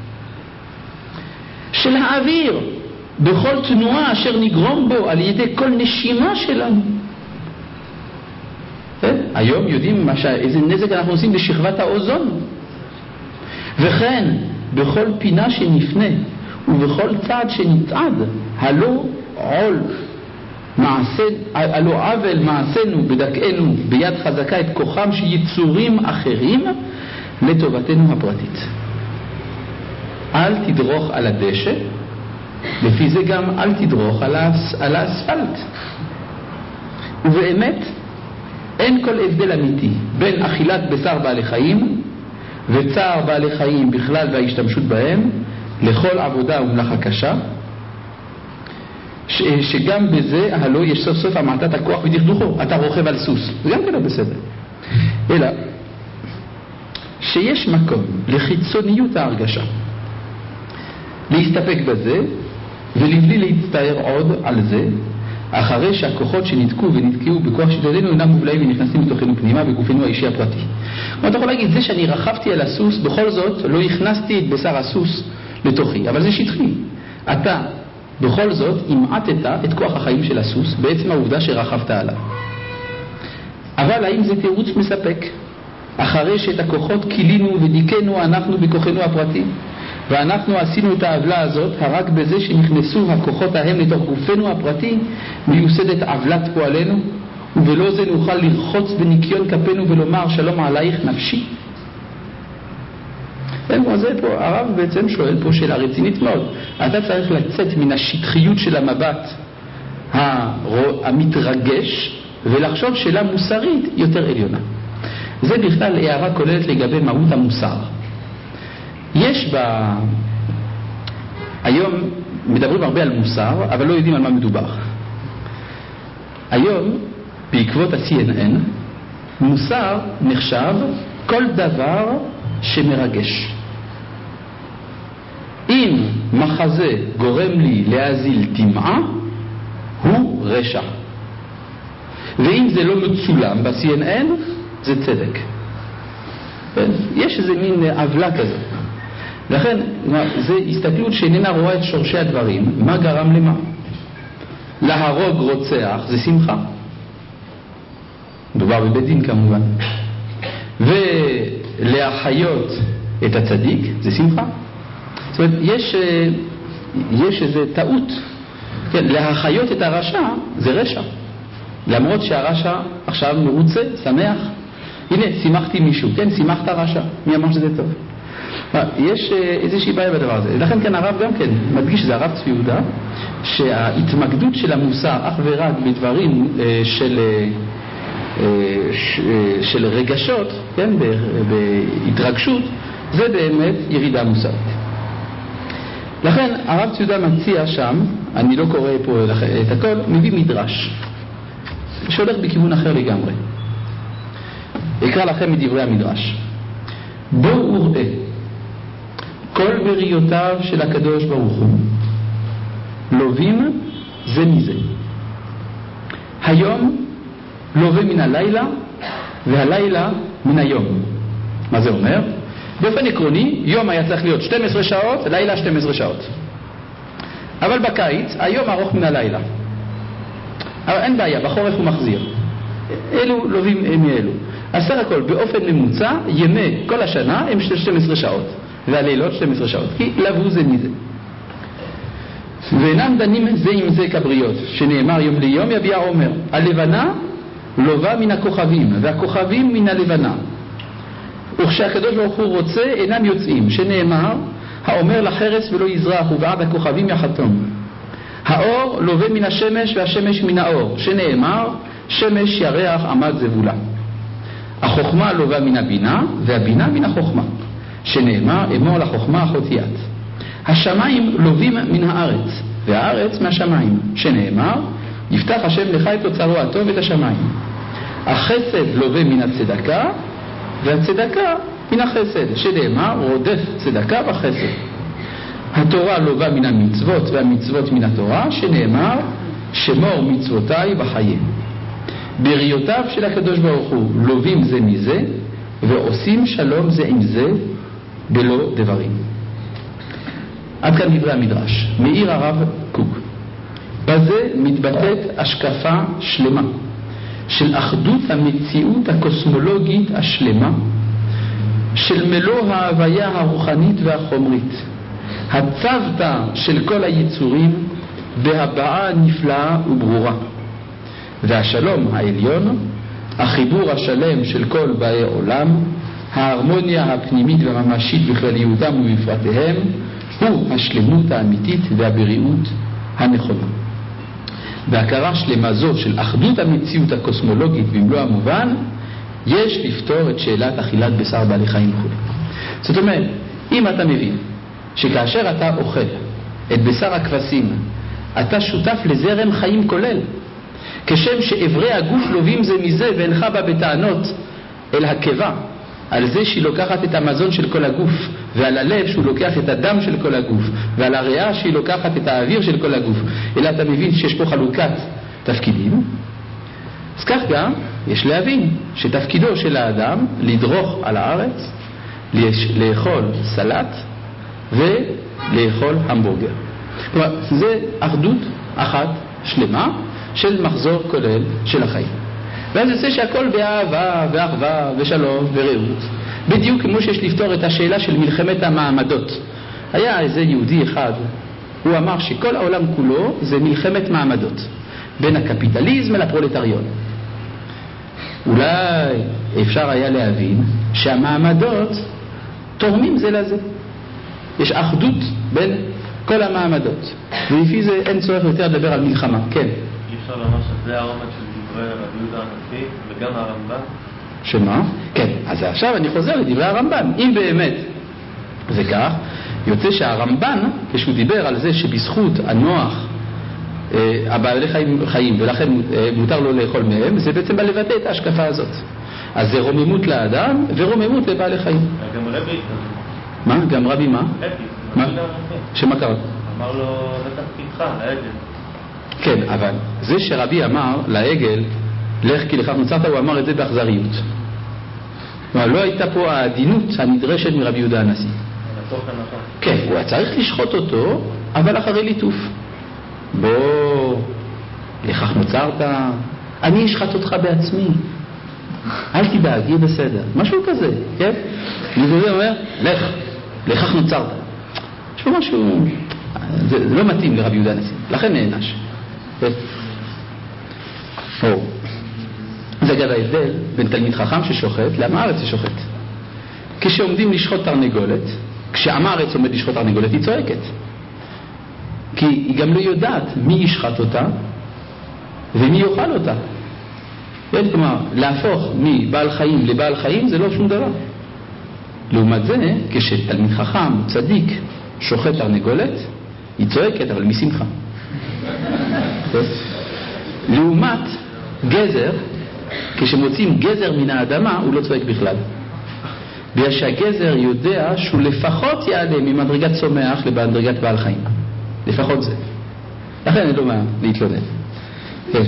[SPEAKER 1] של האוויר בכל תנועה אשר נגרום בו על ידי כל נשימה שלנו. היום יודעים מה, איזה נזק אנחנו עושים בשכבת האוזון. וכן בכל פינה שנפנה ובכל צעד שנצעד, הלא עול מעשה, הלא עוול מעשינו בדרכנו ביד חזקה את כוחם שיצורים אחרים לטובתנו הפרטית. אל תדרוך על הדשא, לפי זה גם אל תדרוך על, האס, על האספלט. ובאמת אין כל הבדל אמיתי בין אכילת בשר בעלי חיים וצער בעלי חיים בכלל וההשתמשות בהם לכל עבודה ומלאכה קשה, ש, שגם בזה הלא יש סוף סוף המעטת הכוח ודכדוכו. אתה רוכב על סוס, זה גם כן לא בסדר, אלא שיש מקום לחיצוניות ההרגשה, להסתפק בזה ולבלי להצטער עוד על זה, אחרי שהכוחות שנתקו ונתקעו בכוח שיטתנו אינם מובלעים ונכנסים לתוכנו פנימה בגופנו האישי הפרטי. אתה יכול להגיד, זה שאני רכבתי על הסוס, בכל זאת לא הכנסתי את בשר הסוס לתוכי, אבל זה שטחי. אתה בכל זאת המעטת את כוח החיים של הסוס בעצם העובדה שרכבת עליו. אבל האם זה תירוץ מספק? אחרי שאת הכוחות קילינו ודיכנו אנחנו בכוחנו הפרטי, ואנחנו עשינו את העוולה הזאת רק בזה שנכנסו הכוחות ההם לתוך גופנו הפרטי, מיוסדת עוולת פועלנו, ובלא זה נוכל לרחוץ בניקיון כפינו ולומר שלום עלייך נפשי. כן, כמו זה פה, הרב בעצם שואל פה שאלה רצינית מאוד. אתה צריך לצאת מן השטחיות של המבט המתרגש ולחשוב שאלה מוסרית יותר עליונה. זה בכלל הערה כוללת לגבי מהות המוסר. יש בה... היום מדברים הרבה על מוסר, אבל לא יודעים על מה מדובר. היום, בעקבות ה-סי אן אן, מוסר נחשב כל דבר שמרגש. אם מחזה גורם לי להזיל דמעה, הוא רשע. ואם זה לא מצולם ב-סי אן אן, זה צדק. יש איזה מין עוולה כזאת. לכן, זו הסתכלות שאיננה רואה את שורשי הדברים. מה גרם למה? להרוג רוצח זה שמחה. מדובר בבית דין כמובן. ולהחיות את הצדיק זה שמחה. זאת אומרת, יש, יש איזו טעות. כן, להחיות את הרשע זה רשע. למרות שהרשע עכשיו מרוצה, שמח. הנה, שימחתי מישהו. כן, שימחת רשע. מי אמר שזה טוב? יש איזושהי בעיה בדבר הזה. לכן כאן הרב גם כן מדגיש, זה הרב צבי יהודה, שההתמקדות של המוסר אך ורק בדברים של, של רגשות, כן, בהתרגשות, זה באמת ירידה מוסרית. לכן הרב צבי יהודה מציע שם, אני לא קורא פה את הכל, מביא מדרש שהולך בכיוון אחר לגמרי. אקרא לכם מדברי המדרש. בואו וראה כל בריותיו של הקדוש ברוך הוא לובים זה מזה. היום לווה מן הלילה והלילה מן היום. מה זה אומר? באופן עקרוני, יום היה צריך להיות שתים עשרה שעות, לילה שתים עשרה שעות. אבל בקיץ, היום ארוך מן הלילה. אבל אין בעיה, בחורף הוא מחזיר. אלו לובים מאלו. אז סך הכל, באופן ממוצע, ימי כל השנה הם שתים עשרה שעות. והלילות שתים עשרה שעות. כי לבו זה מזה. ואינם דנים זה עם זה כבריות, שנאמר יום ליום יביע עומר. הלבנה לובה מן הכוכבים, והכוכבים מן הלבנה. וכשהקדוש ברוך הוא רוצה, אינם יוצאים, שנאמר, האומר לחרס ולא יזרח, ובעד הכוכבים יחתום. האור לובה מן השמש, והשמש מן האור, שנאמר, שמש ירח עמד זבולה. החוכמה לובה מן הבינה, והבינה מן החוכמה, שנאמר, אמור לחוכמה אחותיית. השמיים לובים מן הארץ, והארץ מהשמיים, שנאמר, יפתח השם לך את אוצרו הטוב את השמיים. החסד לווה מן הצדקה, והצדקה מן החסד, שנאמר, רודף צדקה וחסד. התורה לווה מן המצוות, והמצוות מן התורה, שנאמר, שמור מצוותיי בחיי. בריותיו של הקדוש ברוך הוא לובים זה מזה, ועושים שלום זה עם זה, בלא דברים. עד כאן דברי המדרש. מאיר הרב קוק. בזה מתבטאת השקפה שלמה של אחדות המציאות הקוסמולוגית השלמה, של מלוא ההוויה הרוחנית והחומרית, הצוותא של כל היצורים בהבעה נפלאה וברורה, והשלום העליון, החיבור השלם של כל באי עולם, ההרמוניה הפנימית והממשית בכלליותם ובפרטיהם, הוא השלמות האמיתית והבריאות הנכונה. בהכרה שלמה זו של אחדות המציאות הקוסמולוגית במלוא המובן, יש לפתור את שאלת אכילת בשר בעלי חיים וכו'. זאת אומרת, אם אתה מבין שכאשר אתה אוכל את בשר הכבשים, אתה שותף לזרם חיים כולל, כשם שאיברי הגוף לובים זה מזה, ואינך בא בטענות אל הקיבה על זה שהיא לוקחת את המזון של כל הגוף, ועל הלב שהוא לוקח את הדם של כל הגוף, ועל הריאה שהיא לוקחת את האוויר של כל הגוף, אלא אתה מבין שיש פה חלוקת תפקידים. אז כך גם יש להבין שתפקידו של האדם לדרוך על הארץ, לאכול סלט ולאכול המבורגר. כלומר, זה אחדות אחת שלמה של מחזור כולל של החיים. ואז יוצא שהכל באהבה ואחווה ושלום ורעות. בדיוק כמו שיש לפתור את השאלה של מלחמת המעמדות. היה איזה יהודי אחד, הוא אמר שכל העולם כולו זה מלחמת מעמדות, בין הקפיטליזם לפרולטריון. אולי אפשר היה להבין שהמעמדות תורמים זה לזה. יש אחדות בין כל המעמדות, ולפי זה אין צורך יותר לדבר על מלחמה. כן.
[SPEAKER 3] אי אפשר לומר שזה הרמב"ם של דברי רבי יהודה הנשיא וגם הרמב"ם?
[SPEAKER 1] שמה? כן, אז עכשיו אני חוזר לדברי הרמב"ן. אם באמת זה כך, יוצא שהרמב"ן, כשהוא דיבר על זה שבזכות הנוח הבעלי חיים חיים ולכן מותר לו לאכול מהם, זה בעצם בא לבטא את ההשקפה הזאת. אז זה רוממות לאדם ורוממות לבעלי חיים.
[SPEAKER 3] גם רבי
[SPEAKER 1] מה? גם רבי מה?
[SPEAKER 3] רבי
[SPEAKER 1] מה? שמה קרה?
[SPEAKER 3] אמר לו לתפקידך, לעגל.
[SPEAKER 1] כן, אבל זה שרבי אמר לעגל לך כי לכך נוצרת, הוא אמר את זה באכזריות. כלומר, לא הייתה פה העדינות הנדרשת מרבי יהודה הנשיא.
[SPEAKER 3] התוכן נכון.
[SPEAKER 1] כן, הוא היה צריך לשחוט אותו, אבל אחרי ליטוף. בוא, לכך נוצרת, אני אשחט אותך בעצמי. אל תדאג, יהיה בסדר. משהו כזה, כן? ניגודי אומר, לך, לכך נוצרת. יש פה משהו, זה, זה לא מתאים לרבי יהודה הנשיא, לכן נענש. כן? או. זה אגב ההבדל בין תלמיד חכם ששוחט לעם הארץ ששוחט. כשעומדים לשחוט תרנגולת, כשעם הארץ עומד לשחוט תרנגולת, היא צועקת. כי היא גם לא יודעת מי ישחט אותה ומי יאכל אותה. כלומר, להפוך מבעל חיים לבעל חיים זה לא שום דבר. לעומת זה, כשתלמיד חכם, צדיק, שוחט תרנגולת, היא צועקת, אבל משמחה. לעומת גזר, כשמוצאים גזר מן האדמה, הוא לא צועק בכלל. בגלל שהגזר יודע שהוא לפחות יעלה ממדרגת צומח למדרגת בעל חיים. לפחות זה. לכן אין לו מה להתלונן. כן.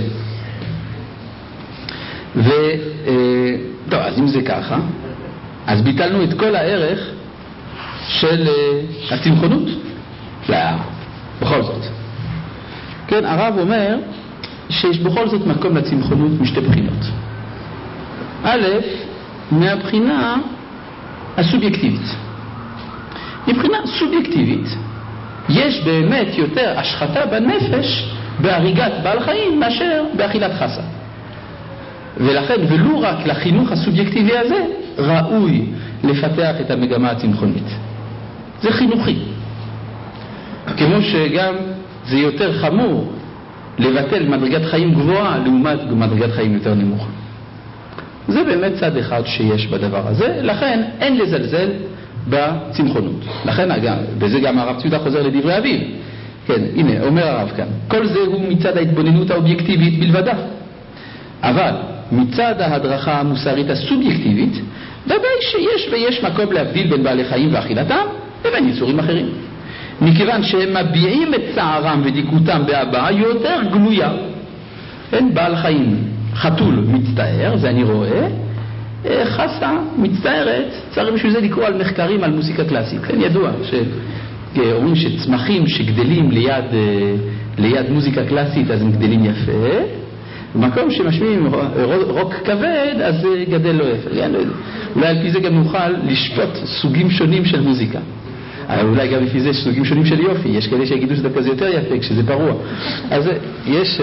[SPEAKER 1] ו... טוב, אז אם זה ככה, אז ביטלנו את כל הערך של הצמחונות. לא, בכל זאת. כן, הרב אומר שיש בכל זאת מקום לצמחונות משתי בחינות. א', מהבחינה הסובייקטיבית. מבחינה סובייקטיבית, יש באמת יותר השחתה בנפש בהריגת בעל חיים מאשר באכילת חסה. ולכן, ולו רק לחינוך הסובייקטיבי הזה, ראוי לפתח את המגמה הצמחונית. זה חינוכי. כמו שגם זה יותר חמור לבטל מדרגת חיים גבוהה לעומת מדרגת חיים יותר נמוכה. זה באמת צד אחד שיש בדבר הזה, לכן אין לזלזל בצמחונות. לכן, וזה גם הרב ציודה חוזר לדברי אביו. כן, הנה, אומר הרב כאן, כל זה הוא מצד ההתבוננות האובייקטיבית בלבדה. אבל מצד ההדרכה המוסרית הסובייקטיבית, ודאי שיש ויש מקום להבדיל בין בעלי חיים ואכילתם לבין יצורים אחרים. מכיוון שהם מביעים את צערם ודיקותם בהבעה יותר גלויה. אין בעל חיים, חתול מצטער, זה אני רואה, חסה מצטערת, צריך בשביל זה לקרוא על מחקרים על מוזיקה קלאסית. כן, ידוע שאומרים שצמחים שגדלים ליד, ליד מוזיקה קלאסית אז הם גדלים יפה, במקום שמשמיעים רוק כבד אז זה גדל לא יפה. אולי על פי זה גם נוכל לשפוט סוגים שונים של מוזיקה. אולי גם לפי זה סוגים שונים של יופי, יש כאלה שיגידו שזה כזה יותר יפה כשזה פרוע. אז יש...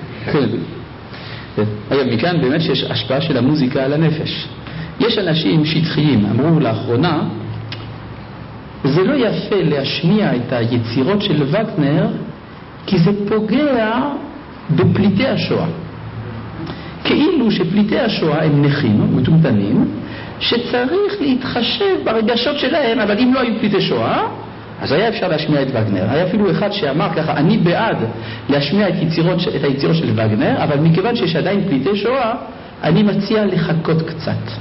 [SPEAKER 1] אגב, מכאן באמת שיש השפעה של המוזיקה על הנפש. יש אנשים שטחיים, אמרו לאחרונה, זה לא יפה להשמיע את היצירות של וגנר, כי זה פוגע בפליטי השואה. כאילו שפליטי השואה הם נכים, מטומטמים, שצריך להתחשב ברגשות שלהם, אבל אם לא היו פליטי שואה, אז היה אפשר להשמיע את וגנר. היה אפילו אחד שאמר ככה, אני בעד להשמיע את, יצירות, את היצירות של וגנר, אבל מכיוון שיש עדיין פליטי שואה, אני מציע לחכות קצת.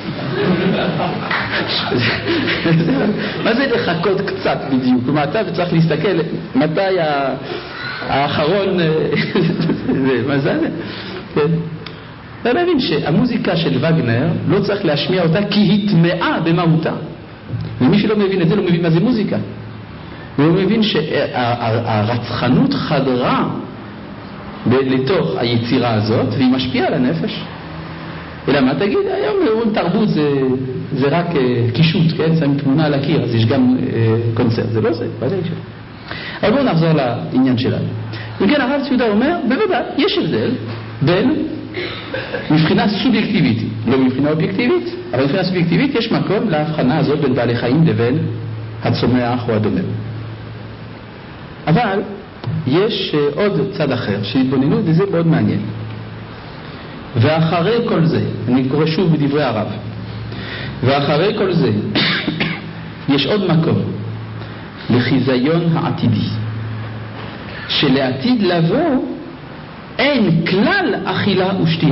[SPEAKER 1] מה זה לחכות קצת בדיוק? כלומר, אתה צריך להסתכל מתי האחרון... מה זה? אתה מבין שהמוזיקה של וגנר לא צריך להשמיע אותה כי היא טמאה במהותה. ומי שלא מבין את זה לא מבין מה זה מוזיקה. והוא מבין שהרצחנות חדרה לתוך היצירה הזאת והיא משפיעה על הנפש. אלא מה תגיד? היום אומרים תרבות זה, זה רק קישוט, כן? שמים תמונה על הקיר, אז יש גם קונצרט. זה לא זה, בוודאי שלא. אבל בואו נחזור לעניין שלנו. וכן הרב ציודה אומר, בוודאי, יש הבדל בין מבחינה סובייקטיבית, לא מבחינה אובייקטיבית, אבל מבחינה סובייקטיבית יש מקום להבחנה הזאת בין בעלי חיים לבין הצומח או הדומם. אבל יש עוד צד אחר שהתבוננו, וזה מאוד מעניין. ואחרי כל זה, אני קורא שוב בדברי הרב, ואחרי כל זה יש עוד מקום לחיזיון העתידי, שלעתיד לבוא אין כלל אכילה ושתייה.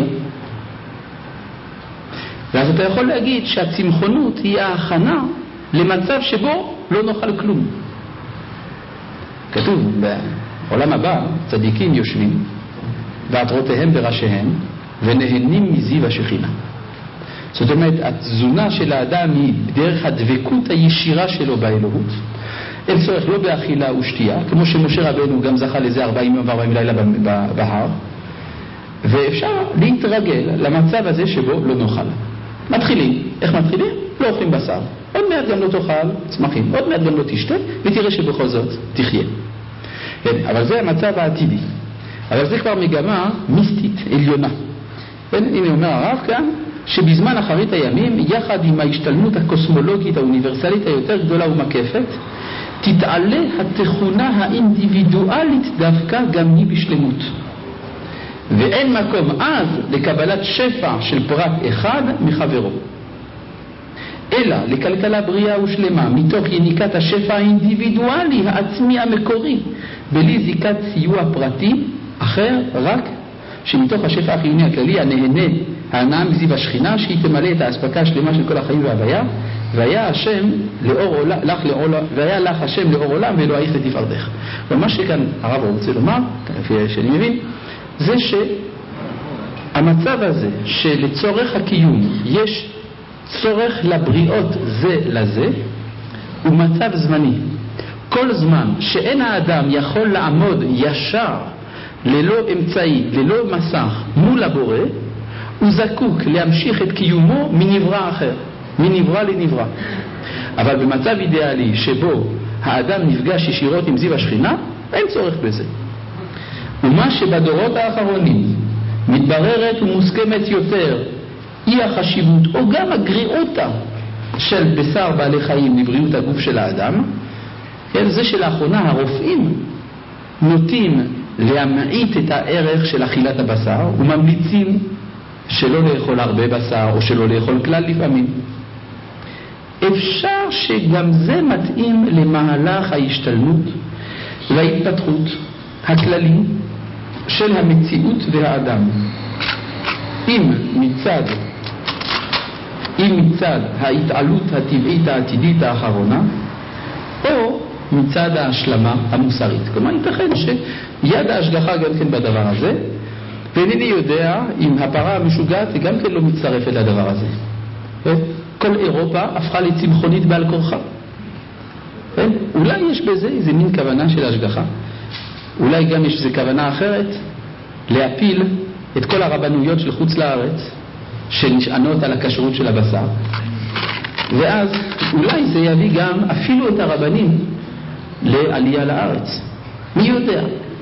[SPEAKER 1] ואז אתה יכול להגיד שהצמחונות היא ההכנה למצב שבו לא נאכל כלום. כתוב בעולם הבא, צדיקים יושבים ועטרותיהם בראשיהם ונהנים מזיו השכינה. זאת אומרת, התזונה של האדם היא בדרך הדבקות הישירה שלו באלוהות. אין צורך לא באכילה ושתייה, כמו שמשה רבנו גם זכה לזה ארבעים יום וארבעים לילה בהר, ואפשר להתרגל למצב הזה שבו לא נאכל. מתחילים, איך מתחילים? לא אוכלים בשר. עוד מעט גם לא תאכל צמחים, עוד מעט גם לא תשתה, ותראה שבכל זאת תחיה. כן, אבל זה המצב העתידי. אבל זה כבר מגמה מיסטית עליונה. כן, הנה אומר הרב כאן, שבזמן אחרית הימים, יחד עם ההשתלמות הקוסמולוגית האוניברסלית היותר גדולה ומקפת, תתעלה התכונה האינדיבידואלית דווקא גם היא בשלמות. ואין מקום אז לקבלת שפע של פרט אחד מחברו. אלא לכלכלה בריאה ושלמה, מתוך יניקת השפע האינדיבידואלי העצמי המקורי, בלי זיקת סיוע פרטי אחר, רק שמתוך השפע החיוני הכללי הנהנה, ההנאה מזיו השכינה, שהיא תמלא את האספקה השלמה של כל החיים וההוויה, והיה השם לאור עולם, לך לאור, והיה לך השם לאור עולם ואלוהיך לתפארתך. ומה שכאן הרב רוצה לומר, כפי שאני מבין, זה שהמצב הזה שלצורך הקיום יש צורך לבריאות זה לזה, הוא מצב זמני. כל זמן שאין האדם יכול לעמוד ישר, ללא אמצעי, ללא מסך, מול הבורא, הוא זקוק להמשיך את קיומו מנברא אחר, מנברא לנברא. אבל במצב אידיאלי שבו האדם נפגש ישירות עם זיו השכינה, אין צורך בזה. ומה שבדורות האחרונים מתבררת ומוסכמת יותר היא החשיבות או גם הגריעותה של בשר בעלי חיים לבריאות הגוף של האדם, זה שלאחרונה הרופאים נוטים להמעיט את הערך של אכילת הבשר וממליצים שלא לאכול הרבה בשר או שלא לאכול כלל לפעמים. אפשר שגם זה מתאים למהלך ההשתלמות וההתפתחות הכללי של המציאות והאדם. אם מצד אם מצד ההתעלות הטבעית העתידית האחרונה, או מצד ההשלמה המוסרית. כלומר, ייתכן שיד ההשגחה גם כן בדבר הזה, ואינני יודע אם הפרה המשוגעת גם כן לא מצטרפת לדבר הזה. כל אירופה הפכה לצמחונית בעל כורחה. אולי יש בזה איזה מין כוונה של השגחה. אולי גם יש איזו כוונה אחרת, להפיל את כל הרבנויות של חוץ לארץ, שנשענות על הכשרות של הבשר. ואז אולי זה יביא גם אפילו את הרבנים לעלייה לארץ. מי יודע?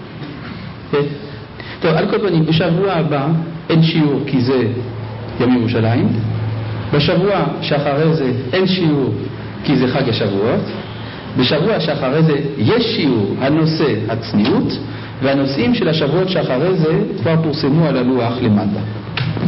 [SPEAKER 1] טוב, על כל פנים, בשבוע הבא אין שיעור כי זה יום ירושלים. בשבוע שאחרי זה אין שיעור כי זה חג השבועות. בשבוע שאחרי זה יש שיעור הנושא הצניעות, והנושאים של השבועות שאחרי זה כבר פורסמו על הלוח למטה.